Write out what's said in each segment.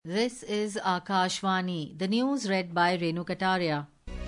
This is Akashvani. The news read by Renu Kataria.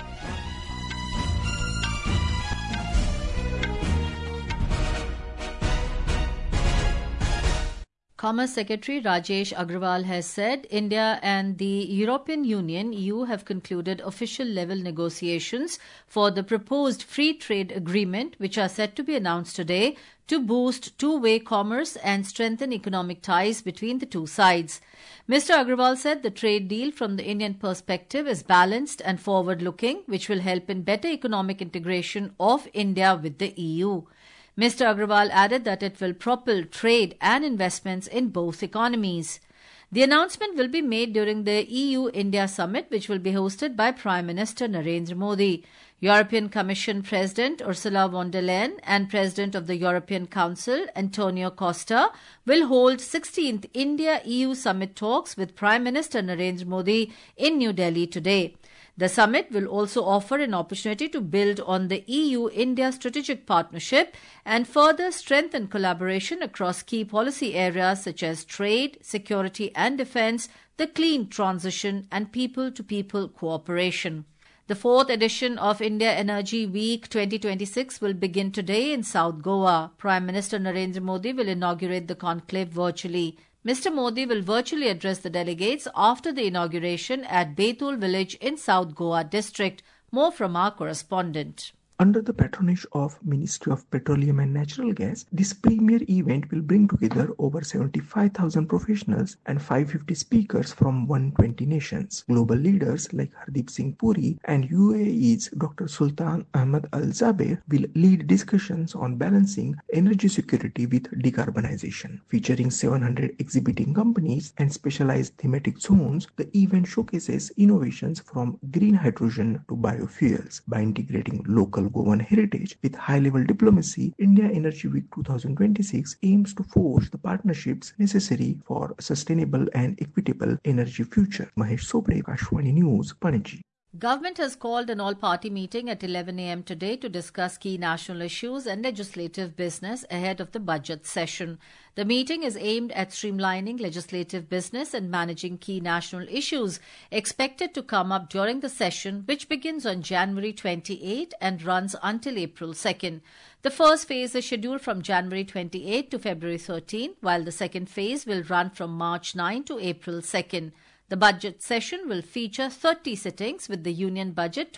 Commerce Secretary Rajesh Agrawal has said India and the European Union (EU) have concluded official level negotiations for the proposed free trade agreement, which are set to be announced today to boost two-way commerce and strengthen economic ties between the two sides. Mr. Agrawal said the trade deal from the Indian perspective is balanced and forward-looking, which will help in better economic integration of India with the EU. Mr. Agrawal added that it will propel trade and investments in both economies. The announcement will be made during the EU-India summit, which will be hosted by Prime Minister Narendra Modi. European Commission President Ursula von der Leyen and President of the European Council Antonio Costa will hold 16th India-EU summit talks with Prime Minister Narendra Modi in New Delhi today. The summit will also offer an opportunity to build on the EU-India strategic partnership and further strengthen collaboration across key policy areas such as trade, security and defence, the clean transition and people-to-people cooperation. The fourth edition of India Energy Week 2026 will begin today in South Goa. Prime Minister Narendra Modi will inaugurate the conclave virtually. Mr. Modi will virtually address the delegates after the inauguration at Betul village in South Goa district. More from our correspondent. Under the patronage of Ministry of Petroleum and Natural Gas, this premier event will bring together over 75,000 professionals and 550 speakers from 120 nations. Global leaders like Hardeep Singh Puri and UAE's Dr. Sultan Ahmad Al Jaber will lead discussions on balancing energy security with decarbonization. Featuring 700 exhibiting companies and specialized thematic zones, the event showcases innovations from green hydrogen to biofuels. By integrating local Goan heritage with high-level diplomacy, India Energy Week 2026 aims to forge the partnerships necessary for a sustainable and equitable energy future. Mahesh Sobre, Akashvani News, Panaji. Government has called an all-party meeting at 11 a.m. today to discuss key national issues and legislative business ahead of the budget session. The meeting is aimed at streamlining legislative business and managing key national issues expected to come up during the session, which begins on January 28 and runs until April 2nd. The first phase is scheduled from January 28 to February 13, while the second phase will run from March 9 to April 2nd. The budget session will feature 30 sittings, with the Union Budget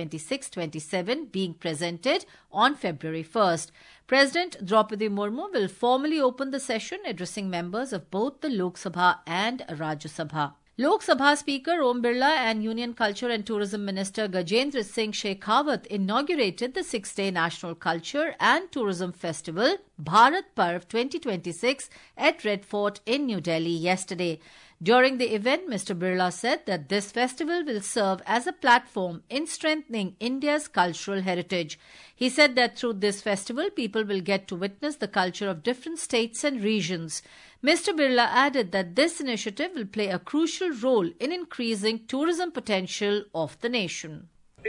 2026-27 being presented on February 1st. President Draupadi Murmu will formally open the session, addressing members of both the Lok Sabha and Rajya Sabha. Lok Sabha Speaker Om Birla and Union Culture and Tourism Minister Gajendra Singh Shekhawat inaugurated the 6-day National Culture and Tourism Festival Bharat Parv 2026 at Red Fort in New Delhi yesterday. During the event, Mr. Birla said that this festival will serve as a platform in strengthening India's cultural heritage. He said that through this festival, people will get to witness the culture of different states and regions. Mr. Birla added that this initiative will play a crucial role in increasing tourism potential of the nation.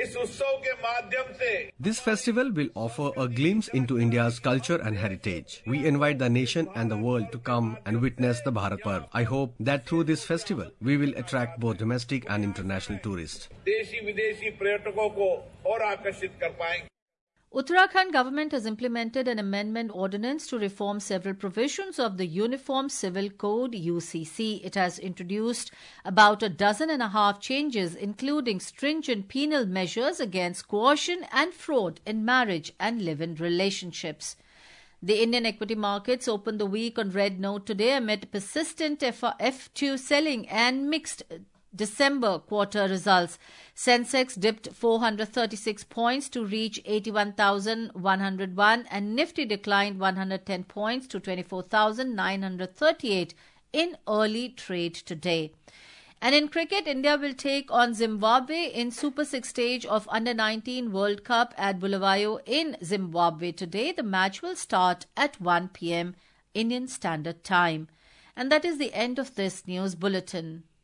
This festival will offer a glimpse into India's culture and heritage. We invite the nation and the world to come and witness the Bharat Parv. I hope that through this festival, we will attract both domestic and international tourists. Uttarakhand government has implemented an amendment ordinance to reform several provisions of the Uniform Civil Code UCC. It has introduced about a dozen and a half changes, including stringent penal measures against coercion and fraud in marriage and live-in relationships. The Indian equity markets opened the week on red note today amid persistent F2 selling and mixed December quarter results. Sensex dipped 436 points to reach 81,101 and Nifty declined 110 points to 24,938 in early trade today. And in cricket, India will take on Zimbabwe in Super 6 stage of Under-19 World Cup at Bulawayo in Zimbabwe today. The match will start at 1 p.m. Indian Standard Time. And that is the end of this news bulletin.